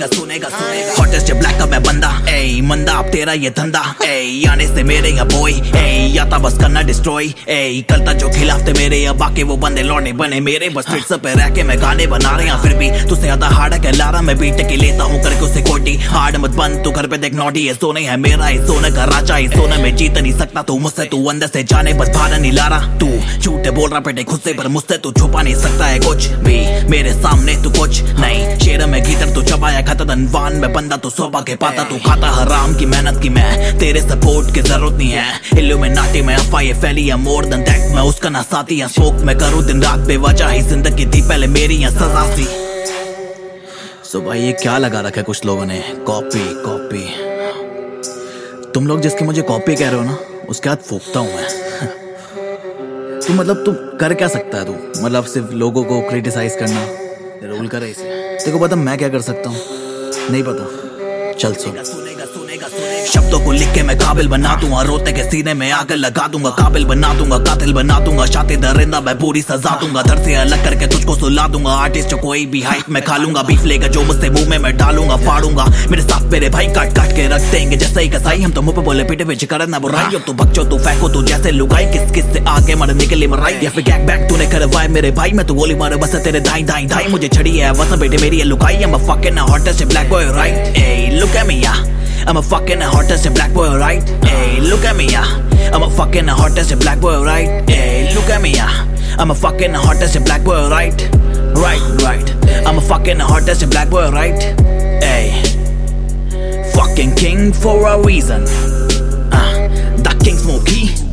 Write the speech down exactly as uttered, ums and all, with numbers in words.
सुनेगा सुनेगा सुनेगा हॉटेस्ट ब्लैक का मैं बंदा ए मंदा अब तेरा ये धंधा ए आने से मेरे यहाँ बॉय ए या था बस करना डिस्ट्रॉय ए कल तक जो खिलाफ थे मेरे या बाकी वो बंदे लौटे बने मेरे बस स्ट्रीट्स पे रह के मैं गाने बना रहे हैं फिर भी तुझसे ज्यादा हार्ड है कहला रहा मैं बीट के लेता हूँ करके उसे कोटी हार्ड मत बन तू घर पे देख नॉटी है सोने है मेरा ही सोने का राजा ही सोने में जीत नहीं सकता तू मुझसे तू अंदर से जाने बस बाहर नहीं ला रहा तू झूठे बोल रहा बेटे खुद से पर मुझसे तू छुपा नहीं सकता है कुछ भी मेरे सामने तू कुछ नहीं शेर में गीतर तू चबाया खाता धनवान में बंदा तू सोबा के पाता तू खाता हराम की मेहनत की मैं तेरे सपोर्ट की जरूरत नहीं है इल्यूमिनाटी में अफवाह फैली है मोर देन दैट मैं उसका ना साथी या स्मोक मैं करूँ दिन रात बेवजह ही जिंदगी थी पहले मेरी या सजा सी सो भाई ये क्या लगा रखा है कुछ लोगों ने कॉपी कॉपी तुम लोग जिसकी मुझे कॉपी कह रहे हो ना उसके हाथ फूकता हूँ मैं तू मतलब तू कर क्या सकता है तू मतलब सिर्फ लोगों को क्रिटिसाइज करना रोल करे इसे तेरे को पता मैं क्या कर सकता हूँ नहीं पता चल सुन शब्दों को लिख के मैं काबिल बना दूंगा रोते के सीने में आग लगा दूंगा काबिल बना दूंगा कातिल बना दूंगा शातिर दरिंदा मैं पूरी सजा दूंगा दर से अलग करके तुझको सुला दूंगा आर्टिस्ट जो कोई भी हाइट में खा लूंगा बीफ लेगा जो मुझसे मुंह में मैं डालूंगा फाड़ूंगा मेरे साथ मेरे भाई काट काट के रख देंगे जैसे ही कसाई हम तो मुंह पे बोले पीटे पे जिक्र ना बुराई तू बच्चों तू फेंको तू जैसे लुगाई किस किस से आगे मरने के लिए मराई या फिर गैंग बैक तूने करवाए मेरे भाई मैं तू गोली मारे बस तेरे दाई दाई दाई मुझे छड़ी है बस बेटे मेरी लुकाई I'm a fucking hottest black boy right hey look at me yeah I'm a fucking hottest black boy right hey look at me yeah I'm a fucking hottest black boy right hey look at me yeah I'm a fucking hottest black boy right right right I'm a fucking hottest black boy right hey fucking king for a reason uh, the king Smokey